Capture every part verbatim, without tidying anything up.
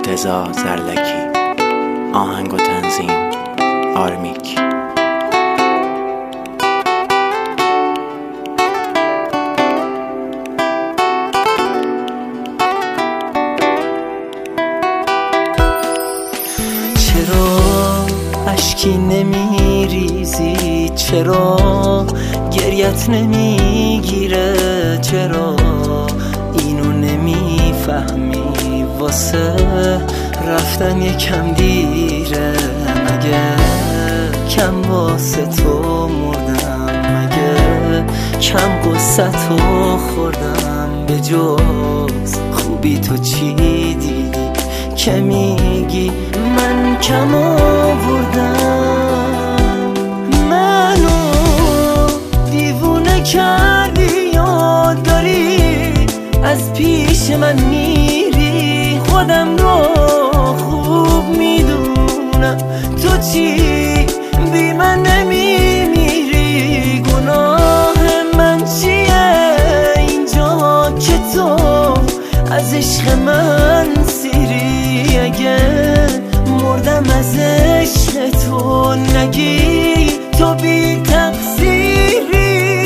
مرتضی زرلکی. آهنگ و تنظیم آرمیک. چرا اشکی نمیریزی؟ چرا گریت نمیگیره؟ چرا اینو نمیفهمی؟ واسه رفتن یکم دیره. مگه کم واسه تو مردم؟ مگه کم قصه تو خوردم؟ به جز خوبی تو چی دیدی که میگی من کم آوردم؟ منو دیوونه کردی، یاد داری از پیش من میری. خودم رو خوب میدونم تو چی بی من نمیمیری. گناه من چیه اینجا که تو از عشق من سیری؟ اگه مردم از عشق تو نگی تو بی تقصیری.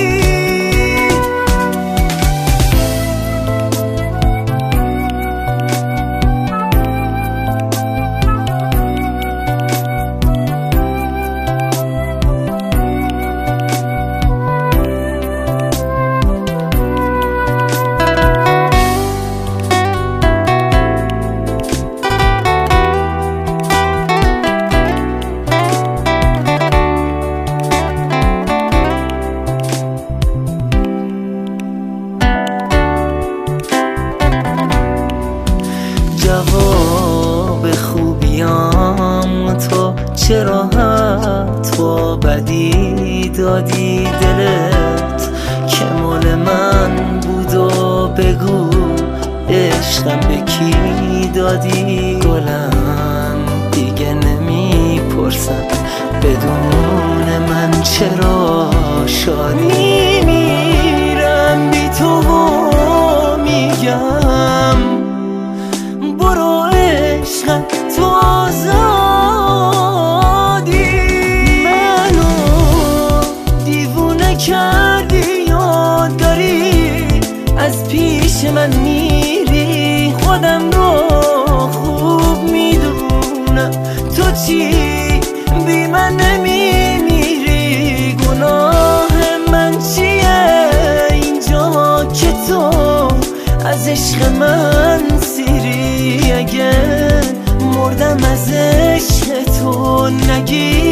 جواب خوبیام تو چرا حتی بدی دادی؟ دلت که مال من بود و بگو عشقم به کی دادی؟ گلم دیگه نمیپرسم بدون من چرا شادی؟ میمیرم بی تو و میگم برو عشقم تو آزادی. منو دیوونه کردی، یاد داری از پیش من میری. خودم رو خوب میدونم تو چی بی من نمیمیری. گناه من چیه اینجا که تو از عشق من سیری؟ اگه مردم از عشق تو نگی